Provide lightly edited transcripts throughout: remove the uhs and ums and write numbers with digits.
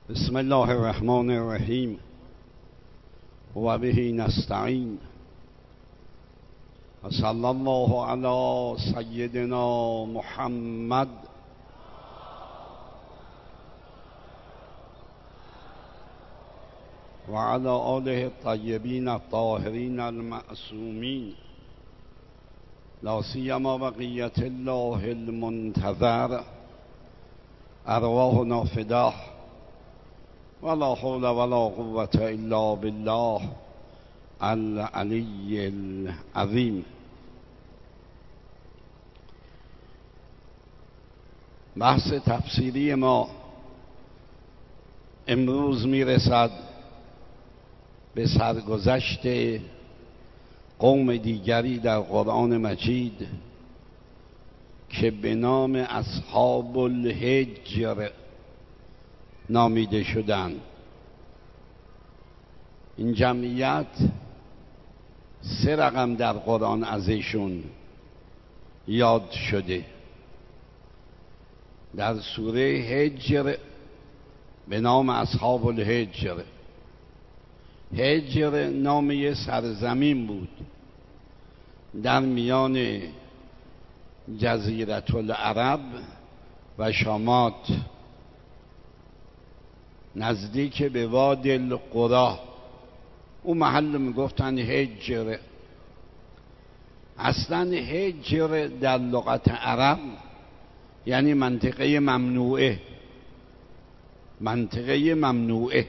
بسم الله الرحمن الرحیم و به نستعین و صلی الله علی سیدنا محمد و علی آله الطیبین الطاهرین المعصومین لا سیما بقیة الله المنتظر ارواحنا فداه ولا حول ولا قوة الا بالله العلی العظیم. بحث تفسیری ما امروز میرسد به سرگذشت قوم دیگری در قرآن مجید که به نام اصحاب الحجر نامیده شدند. این جمعیت 3 رقم در قرآن ازشون یاد شده. در سوره هجر به نام اصحاب الحجر. هجر نام یه سرزمین بود در میان جزیره العرب و شامات، نزدیک به وادی القری. اون محل میگفتن هجر. اصلا هجر در لغت عرب یعنی منطقه ممنوعه. منطقه ممنوعه.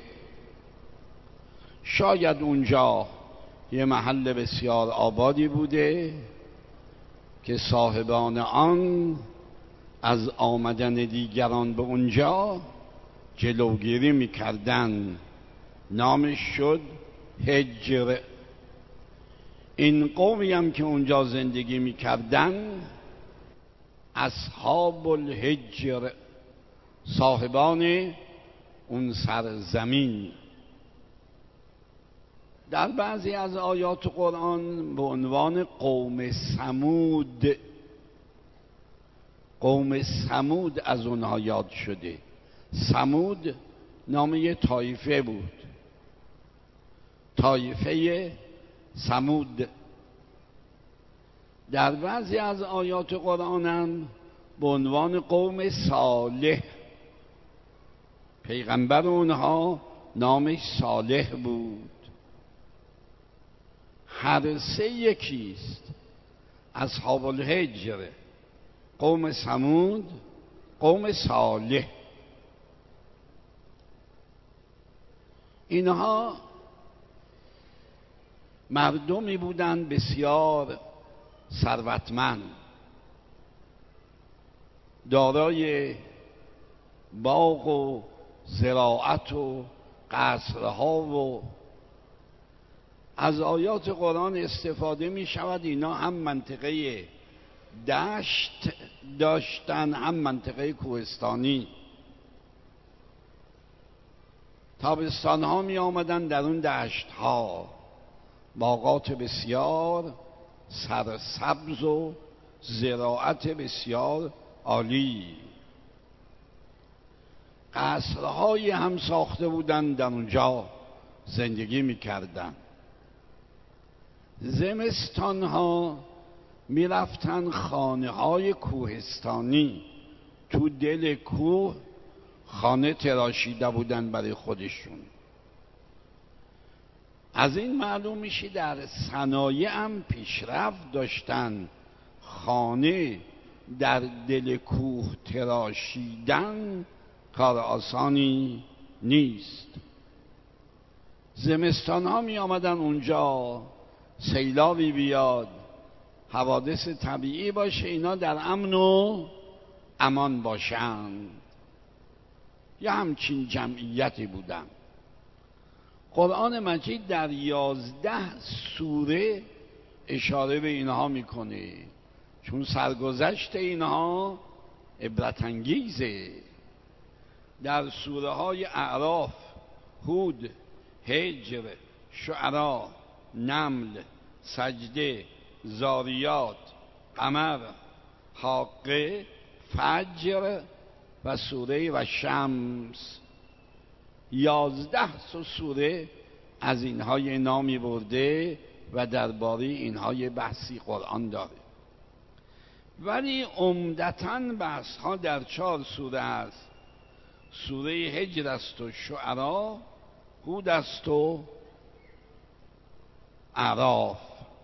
شاید اونجا یه محل بسیار آبادی بوده که صاحبان آن از آمدن دیگران به اونجا جلوگیری میکردن. نامش شد هجر. این قومی هم که اونجا زندگی میکردن اصحاب الحجر، صاحبان اون سرزمین. در بعضی از آیات قرآن به عنوان قوم ثمود، قوم ثمود از اونها یاد شده. ثمود نام یه طایفه بود، طایفه ثمود. در بعضی از آیات قرآن هم به عنوان قوم صالح، پیغمبر اونها نامش صالح بود. هر 3 یکیست. اصحاب الحجر، قوم ثمود، قوم صالح. اینها مردمی بودند بسیار ثروتمند، دارای باغ و زراعت و قصرها، و از آیات قرآن استفاده می شود اینا هم منطقه دشت داشتن هم منطقه کوهستانی. تابستان ها می آمدن در اون دشت ها، باغات بسیار سرسبز و زراعت بسیار عالی. قصرهایی هم ساخته بودن، در اونجا زندگی می کردن. زمستان ها می رفتن خانه های کوهستانی، تو دل کوه خانه تراشیده بودن برای خودشون. از این معلوم میشه در صنایع هم پیشرفت داشتن. خانه در دل کوه تراشیدن کار آسانی نیست. زمستان ها می آمدن اونجا، سیلابی بیاد، حوادث طبیعی باشه، اینا در امن و امان باشن. یه همچین جمعیتی بودن. قرآن مجید در 11 سوره اشاره به اینها میکنه، چون سرگذشت اینها عبرت انگیزه. در سوره های اعراف، هود، هجر، شعراء، نمل، سجده، زاریات، قمر، حاقه، فجر و سوره و شمس 11 سوره از اینهای نامی برده و درباره اینهای بحثی قرآن داره، ولی عمدتاً بحث ها در 4 سوره است. سوره هجر است و شعرا، هود است و اعراف.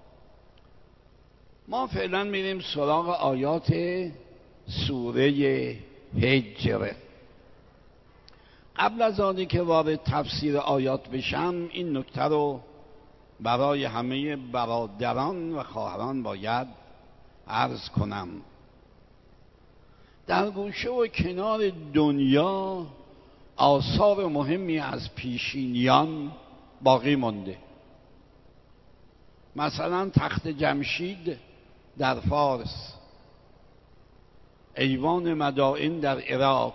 ما فعلا میریم سراغ آیات سوره هجر. قبل از آنی که وارد تفسیر آیات بشم، این نکته رو برای همه برادران و خواهران باید عرض کنم. در گوشه و کنار دنیا آثار مهمی از پیشینیان باقی مانده. مثلا تخت جمشید در فارس، ایوان مدائن در عراق،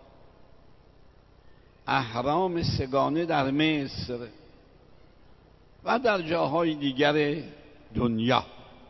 اهرام سگانه در مصر و در جاهای دیگر دنیا.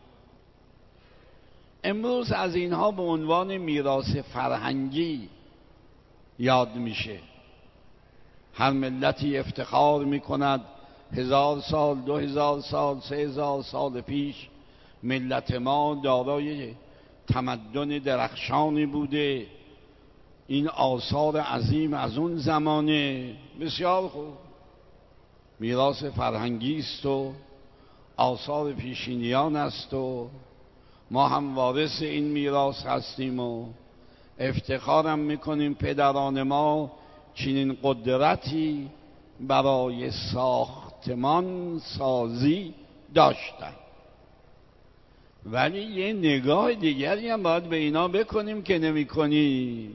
امروز از اینها به عنوان میراث فرهنگی یاد میشه. هر ملتی افتخار میکند 1000 سال، 2000 سال، 3000 سال پیش ملت ما دارای تمدن درخشانی بوده. این آثار عظیم از اون زمانه. بسیار خوب، میراث فرهنگی است و آثار پیشینیان است و ما هم وارث این میراث هستیم و افتخارم میکنیم پدران ما چنین قدرتی برای ساختمان سازی داشتن. ولی یه نگاه دیگری هم باید به اینا بکنیم که نمی کنیم.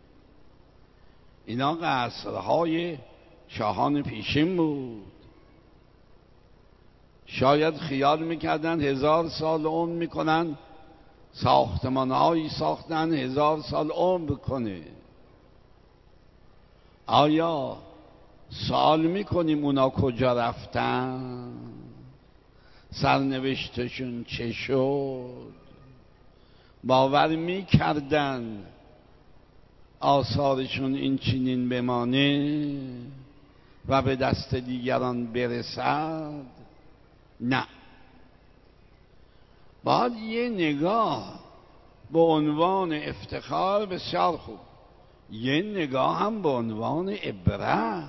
اینا قصرهای شاهان پیشین بود. شاید خیال میکردن 1000 سال عمر میکنن، ساختمانهایی ساختن 1000 سال عمر کنه. آیا سوال میکنیم اونا کجا رفتن؟ سرنوشتشون چه شد؟ باور میکردن آثارشون این چنین بمانه و به دست دیگران برسد؟ نه. باید یه نگاه به عنوان افتخار، بسیار خوب، یه نگاه هم به عنوان عبرت.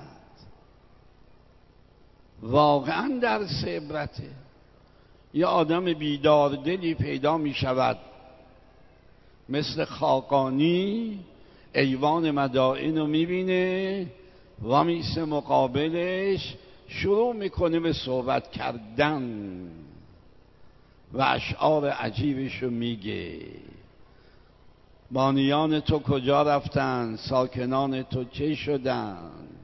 واقعا درس عبرته. یه آدم بیدار دلی پیدا می شود مثل خاقانی، ایوان مدائن رو می بینه و میسه مقابلش، شروع میکنه به صحبت کردن و اشعار عجیبش رو میگه. بانیان تو کجا رفتن؟ ساکنان تو چه شدن؟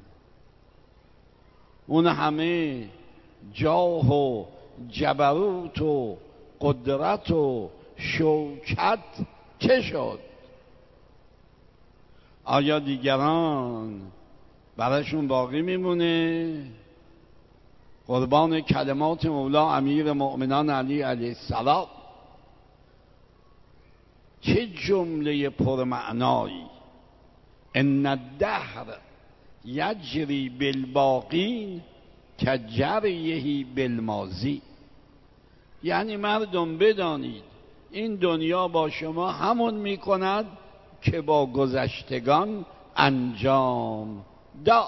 اون همه جاه و جبروت و قدرت و شوکت چه شد؟ آیا دیگران براشون باقی میمونه؟ قربان کلمات مولا امیر مؤمنان علی علیه السلام، چه جمله پرمعنایی! ان الدهر یجری بالباقین کجریه بالماضی. یعنی مردم بدانید این دنیا با شما همون میکند که با گذشتگان انجام داد.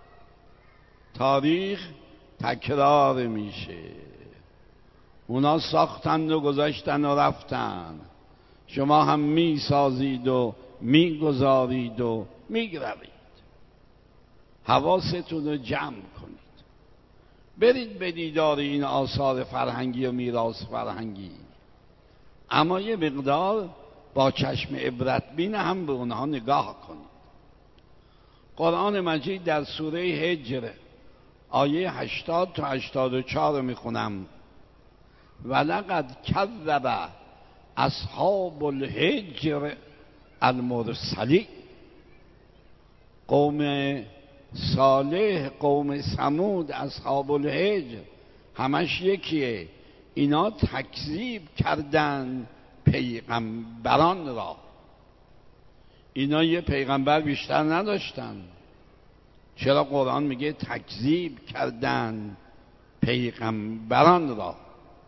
تاریخ تکرار میشه. اونا ساختند و گذاشتن و رفتن، شما هم میسازید و میگذارید و میگروید. حواستون رو جمع کنید، برید به دیدار این آثار فرهنگی و میراث فرهنگی، اما یه مقدار با چشم عبرت بین هم به اونها نگاه کنید. قرآن مجید در سوره هجر آیه 80 تا 84 میخونم: ولقد کذب اصحاب الحجر المرسلین. قوم صالح، قوم ثمود، اصحاب الحجر همش یکیه. اینا تکذیب کردن پیغمبران را. اینا یه پیغمبر بیشتر نداشتن، چرا قرآن میگه تکذیب کردن پیغمبران را؟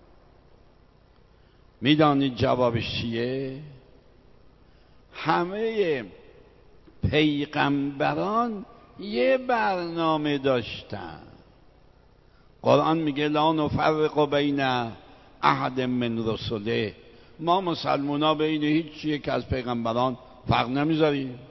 میدانید جوابش چیه؟ همه پیغمبران یه برنامه داشتن. قرآن میگه لا نفرق بین احد من رسله، ما مسلمونا بین هیچ یک از پیغمبران فرق نمیذاریم.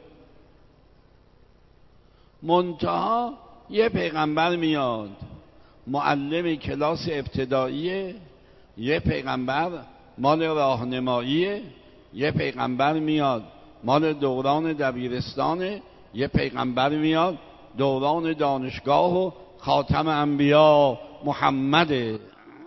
منتها یه پیغمبر میاد معلم کلاس ابتداییه، یه پیغمبر مال راهنماییه، یه پیغمبر میاد مال دوران دبیرستانه، یه پیغمبر میاد دوران دانشگاه و خاتم انبیا محمده.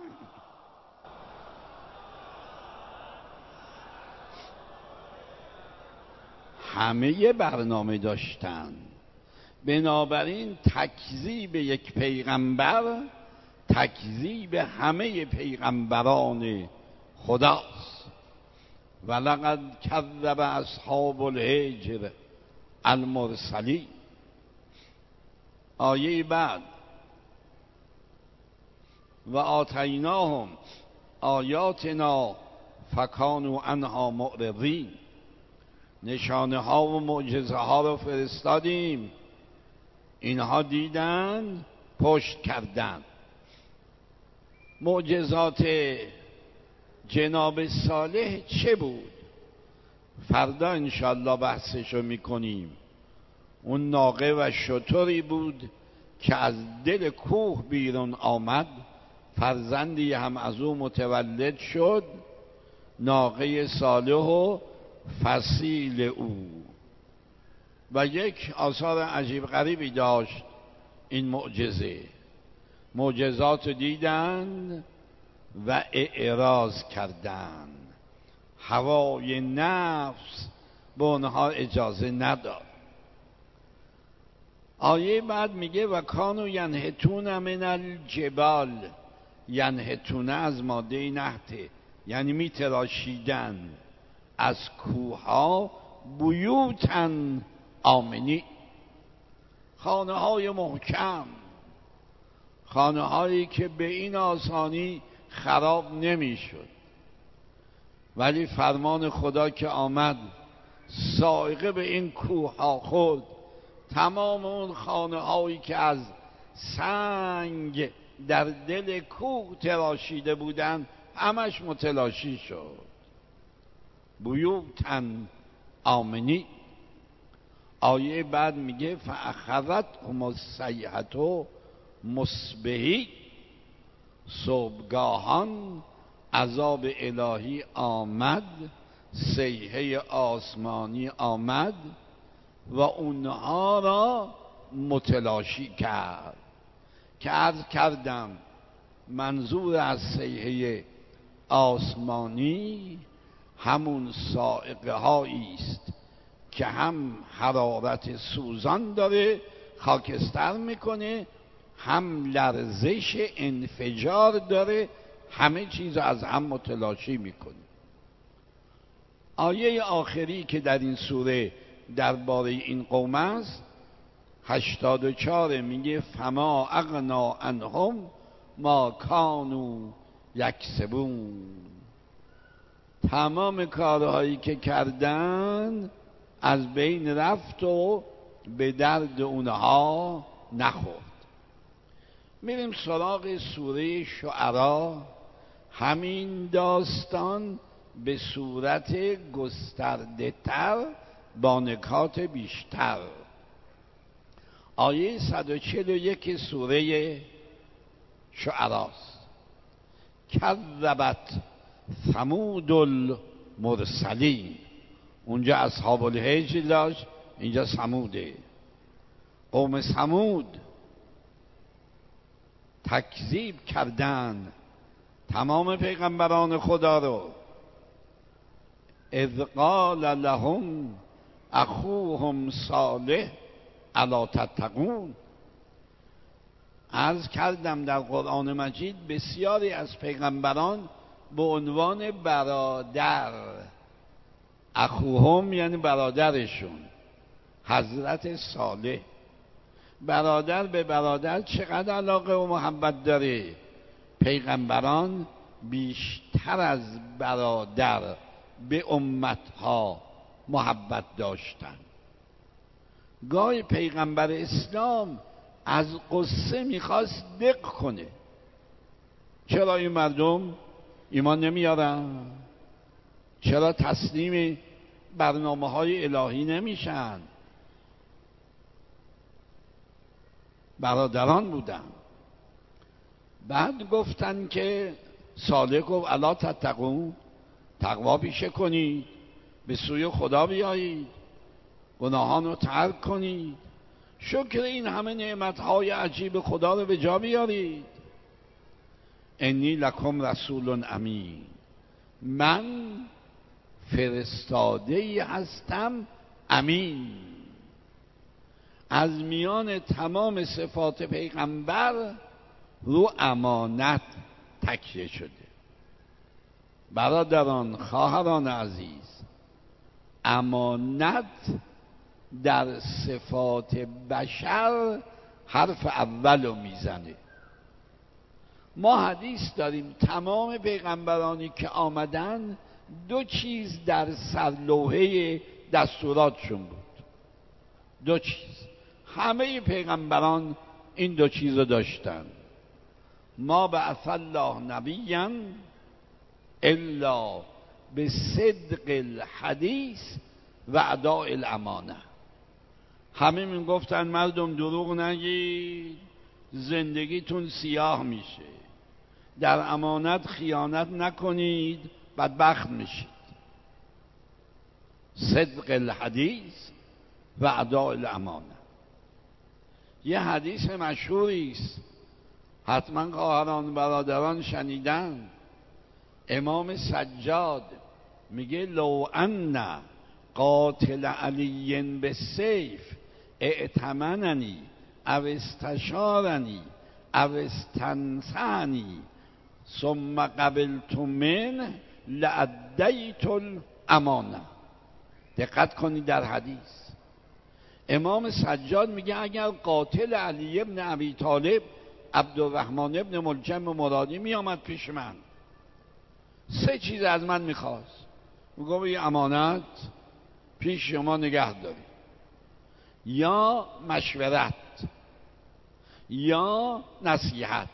همه یه برنامه داشتن. بنابراین تکذیب یک پیغمبر تکذیب همه پیغمبران خداست. ولقد کذب اصحاب الحجر المرسلین. آیه بعد و آتیناهم آیاتنا فکانوا عنها معرضین. نشانه ها و معجزه ها رو فرستادیم، اینها دیدن پشت کردن. معجزات جناب صالح چه بود؟ فردا انشالله بحثشو میکنیم. اون ناقه و شتری بود که از دل کوه بیرون آمد، فرزندی هم از او متولد شد، ناقه صالح و فصیل او. و یک آثار عجیب غریبی داشت این معجزه. معجزات دیدند و اعراض کردند. هوای نفس به اونها اجازه نداد. آیه بعد میگه و کانو ینحتون من الجبال. ینحتون از ماده نحته، یعنی میتراشیدن از کوها بیوتن آمنی، خانه های محکم، خانه هایی که به این آسانی خراب نمیشد. ولی فرمان خدا که آمد صاعقه به این کوه ها خورد، تمام اون خانه هایی که از سنگ در دل کوه تراشیده بودند همش متلاشی شد. بیوتن آمنی. آیه بعد میگه فاخذتهم الصیحة مصبحین. صبحگاهان عذاب الهی آمد، صیحه آسمانی آمد و اونها را متلاشی کرد. که عرض کردم منظور از صیحه آسمانی همون صاعقه هایی است که هم حرارت سوزان داره، خاکستر میکنه، هم لرزش انفجار داره، همه چیز از هم متلاشی میکنه. آیه آخری که در این سوره درباره این قوم است 84 میگه فما اغنا عنهم ما کانوا یکسبون. تمام کارهایی که کردن از بین رفت و به درد اونها نخورد. میریم سراغ سوره شعرا. همین داستان به صورت گسترده تر با نکات بیشتر. آیه 141 سوره شعراست. کذبت ثمود المرسلین. اونجا اصحاب الحجر داشت، اینجا ثموده. قوم ثمود تکذیب کردن تمام پیغمبران خدا رو. اذ قال لهم اخوهم صالح الا تتقون. عرض کردم در قرآن مجید بسیاری از پیغمبران به عنوان برادر، اخوهم یعنی برادرشون، حضرت صالح. برادر به برادر چقدر علاقه و محبت داره. پیغمبران بیشتر از برادر به امتها محبت داشتن. گاهی پیغمبر اسلام از قصه میخواست دق کنه، چرا این مردم ایمان نمیارن؟ چرا تسلیم برنامه‌های الهی نمیشن؟ برادران بودن. بعد گفتن که صالح گفت الا تتقون، تقوا پیشه کنید، به سوی خدا بیایید، گناهان رو ترک کنید، شکر این همه نعمتهای عجیب خدا رو به جا بیارید. انی لکم رسول امین، من فرستاده‌ای هستم امین. از میان تمام صفات پیغمبر رو امانت تکیه شده. برادران، خواهران عزیز، امانت در صفات بشر حرف اولو میزنه. ما حدیث داریم تمام پیغمبرانی که آمدن دو چیز در سرلوحه دستوراتشون بود. دو چیز. همه پیغمبران این دو چیز رو داشتن. ما بعث الله نبیا الا بصدق الحدیث و اداء الامانه. همه میگفتن مردم دروغ نگید، زندگیتون سیاه میشه. در امانت خیانت نکنید، بدبخت میشید. صدق الحدیث و اداء الامانه. یه حدیث مشهوری است، حتما خواهران برادران شنیدن. امام سجاد میگه لو ان قاتل علی بالسیف ائتمننی او استشارنی او استنصحنی ثم قبلت منه لادیت الامانه. دقت کنید در حدیث امام سجاد میگه اگر قاتل علی ابن ابی طالب عبدالرحمن ابن ملجم مرادی میامد پیش من، سه چیز از من میخواست. میگم این امانت پیش شما نگه داری، یا مشورت، یا نصیحت.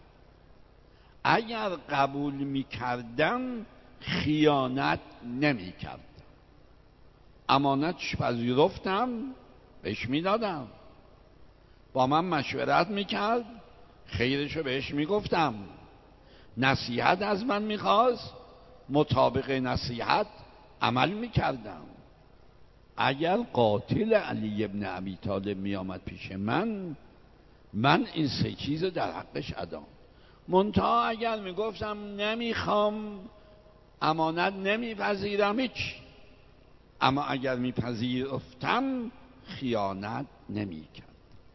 اگر قبول میکردم خیانت نمیکردم، امانتش پذیرفتم، بهش میدادم. با من مشورت میکرد، خیرشو بهش میگفتم. نصیحت از من میخواست، مطابق نصیحت عمل میکردم. اگر قاتل علی ابن ابی طالب میآمد پیش من این سه چیز در حقش ادام. منتها اگر میگفتم نمیخوام، امانت نمیپذیرم، هیچ. اما اگر میپذیرفتم خیانت نمیکرد.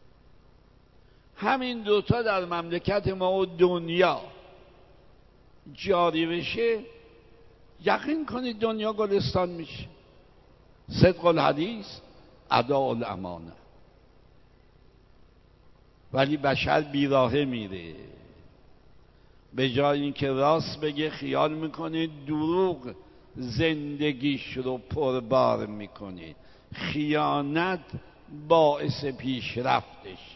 همین دوتا در مملکت ما و دنیا جاری بشه، یقین کنید دنیا گلستان میشه. صدق الحدیث، اداء الامانه. ولی بشر بیراهه میره، به جای اینکه راست بگه خیال میکنه دروغ زندگیش رو پربار میکنه. خیانت باعث پیشرفتش.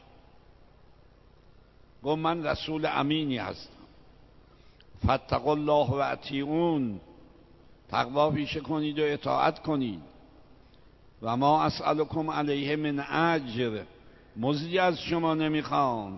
گفت من رسول امینی هستم، فاتقوا الله و اطیعون، تقوا پیشه کنید و اطاعت کنید. و ما اسألکم علیه من اجر، مزدی از شما نمیخوام.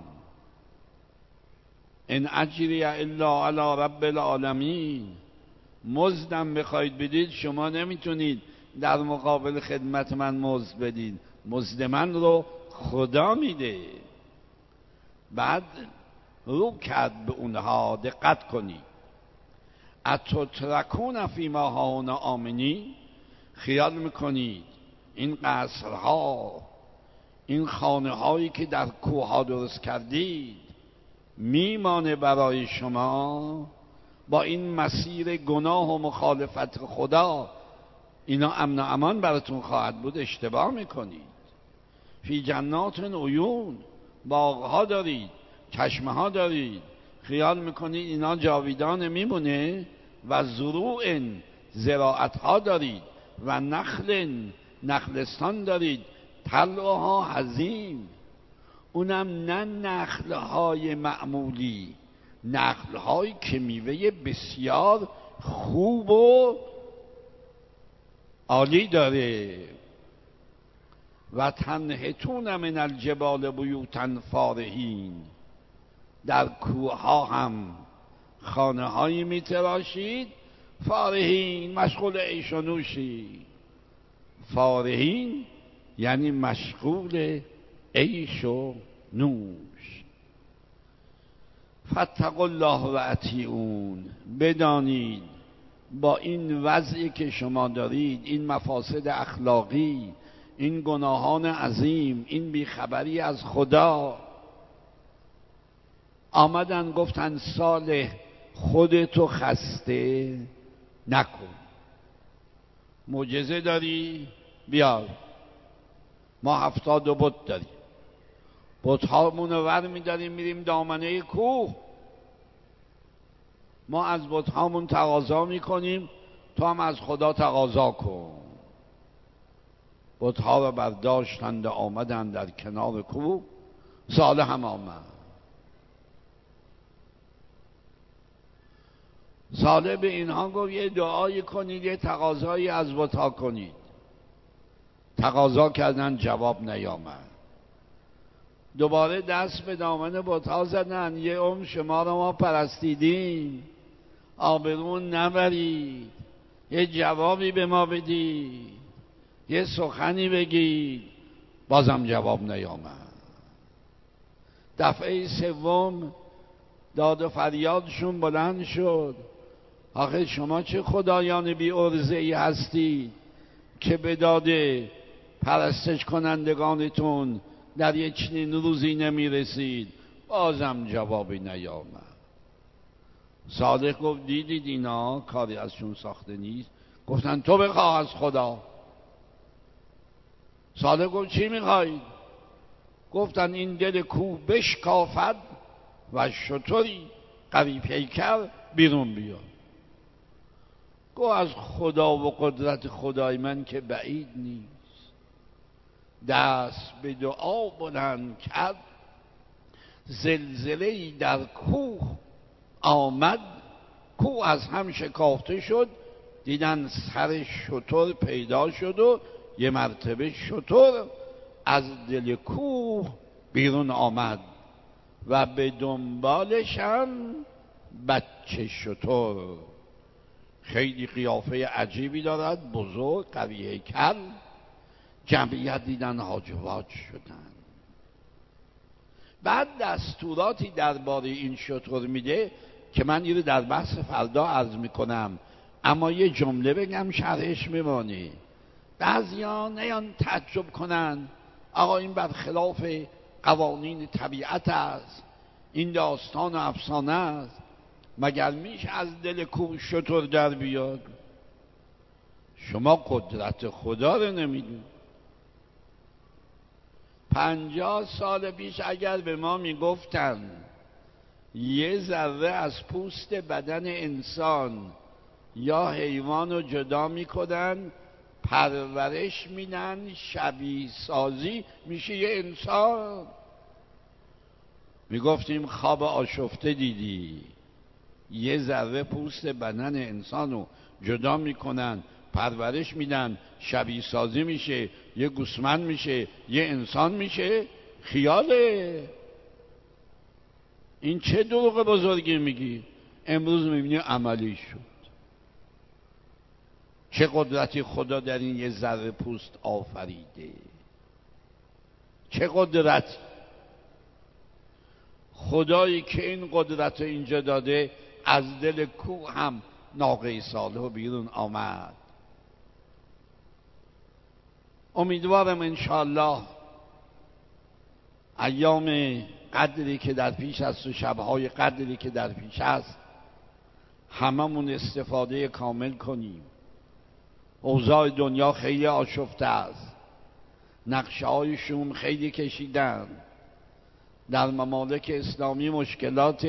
ان اجری الا علی رب العالمین، مزدم بخواید بدید شما نمیتونید در مقابل خدمت من مزد بدید، مزد من رو خدا میده. بعد رو کرد به اونها، دقت کنید. اتترکون فیما هاهنا آمنین، خیال میکنید این قصرها، این خانه هایی که در کوه ها درست کردید میمانه برای شما؟ با این مسیر گناه و مخالفت خدا اینا امن و امان براتون خواهد بود؟ اشتباه میکنید. فی جنات عیون، باغها دارید، چشمه ها دارید، خیال میکنید اینا جاویدان میمونه؟ و زروع، زراعت ها دارید، و نخل، نخلستان دارید، طلعها حزیم، اونم نه نخل های معمولی، نخل هایی که میوه بسیار خوب و عالی داره. و تنحتون من الجبال بیوتا فارهین، در کوه ها هم خانه هایی میتراشید، فارهین مشغول عیش و نوشی. فارهین یعنی مشغول عیش و نوش. فاتقوا الله و اطیعون، بدانید با این وضعی که شما دارید، این مفاسد اخلاقی، این گناهان عظیم، این بیخبری از خدا، آمدن گفتن صالح خودتو خسته نکن، معجزه داری بیار، ما 70 بت داریم، بت‌هامون رو ور می‌داریم میریم دامنه کوه، ما از بت‌هامون تقاضا میکنیم، تو هم از خدا تقاضا کن. بت‌ها رو برداشتند و آمدند در کنار کوه، صالح هم آمد. صالح به اینها گفت یه دعایی کنید، یه تقاضایی از بت‌ها کنید. تقاضا کردن، جواب نیامد. دوباره دست به دامن بت‌ها زدن، یه عمر شما رو ما پرستیدیم، آبرون نبرید، یه جوابی به ما بدید، یه سخنی بگید. بازم جواب نیامد. دفعه سوم داد و فریادشون بلند شد، آخه شما چه خدایان بی عرضه‌ای هستی که به داد پرستش کنندگانتون در یک چنین روزی نمی رسید؟ بازم جوابی نیامد. صالح گفت دیدید اینا کاری ازشون ساخته نیست؟ گفتن تو بخواه از خدا. صالح گفت چی میخواید؟ گفتن این دل کوه بشکافد و شتری قوی پیکر بیرون بیاد. گفت از خدا و قدرت خدای من که بعید نیست. دست به دعا بلند کرد، زلزله‌ای در کوه آمد، کوه از هم شکافته شد، دیدن سر شتر پیدا شد و یه مرتبه شتر از دل کوه بیرون آمد و به دنبالش هم بچه شتر. خیلی قیافه عجیبی دارد، بزرگ، قوی هیکل. جمعیت دیدن هاج و واج شدن. بعد دستوراتی درباره این شتر میده که من اینو در بحث فردا عرض میکنم، اما یه جمله بگم شرحش میمونه. بعضیا نیان تعجب کنن آقا این برخلاف قوانین طبیعت است، این داستان و افسانه است، مگر میشه از دل کوه شتر در بیاد؟ شما قدرت خدا رو نمیدونید. 50 سال پیش اگر به ما میگفتن یه ذره از پوست بدن انسان یا حیوان رو جدا میکنن، پرورش میدن، شبیه سازی میشه یه انسان، میگفتیم خواب آشفته دیدی. یه ذره پوست بدن انسان رو جدا میکنن، پرورش میدن، شبیه سازی میشه، یه گوسفند میشه، یه انسان میشه. خیاله. این چه دروغ بزرگی میگی؟ امروز میبینی عملی شد. چه قدرتی خدا در این یه ذره پوست آفریده، چه قدرت خدایی که این قدرت رو اینجا داده. از دل کوه هم ناقه صالح بیرون آمد. امیدوارم انشاءالله ایام قدری که در پیش است و شبهای قدری که در پیش است هممون استفاده کامل کنیم. اوضاع دنیا خیلی آشفته است، نقشه های شوم خیلی کشیدن، در ممالک اسلامی مشکلات،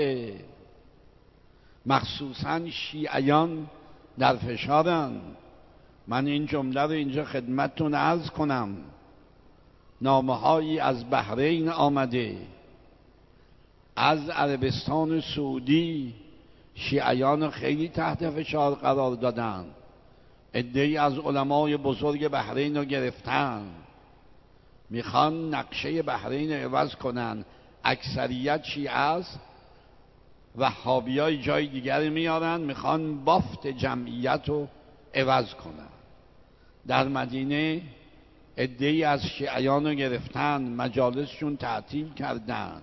مخصوصا شیعیان در فشارن. من این جمله رو اینجا خدمتتون عرض کنم. نامه‌هایی از بحرین آمده، از عربستان سعودی شیعیان رو خیلی تحت فشار قرار دادن. عده‌ای از علمای بزرگ بحرین رو گرفتن، میخوان نقشه بحرین رو عوض کنن. اکثریت شیعه است، وهابیای جای دیگری میارن، میخوان بافت جمعیت رو عوض کنن. در مدینه عده‌ای از شیعیان رو گرفتن، مجالسشون تعطیل کردن.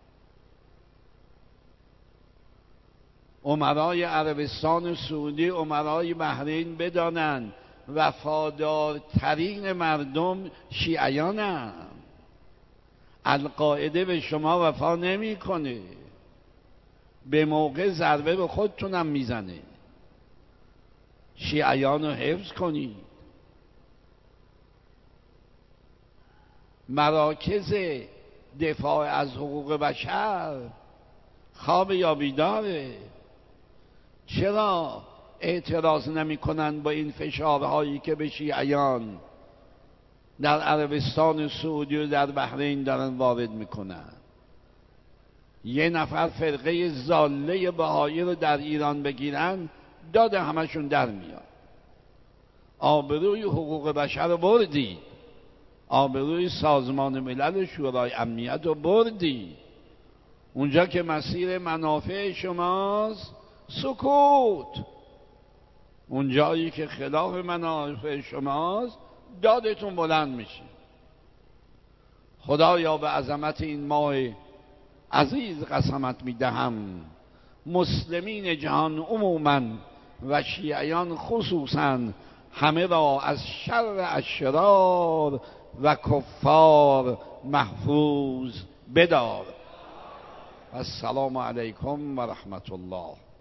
امرای عربستان سعودی، امرای بحرین بدانند وفادارترین مردم شیعیانند. القاعده به شما وفا نمیکنه، به موقع ضربه به خودتونم میزنه. شیعیان رو حفظ کنید. مراکز دفاع از حقوق بشر خواب یا بیداره؟ چرا اعتراض نمی کنن با این فشارهایی که به شیعیان در عربستان سعودی و در بحرین دارن وارد میکنن؟ یه نفر فرقه ضاله بهایی رو در ایران بگیرن، داد همشون در میاد. آبروی حقوق بشر رو بردی، آبروی سازمان ملل و شورای امنیت رو بردی. اونجا که مسیر منافع شماست سکوت، اونجایی که خلاف منافع شماست دادتون بلند میشه. خدایا به عظمت این ماه عزیز قسمت میدهم، مسلمین جهان عموما و شیعیان خصوصا همه را از شر اشرار و کفار محفوظ بدار. السلام علیکم و رحمت الله.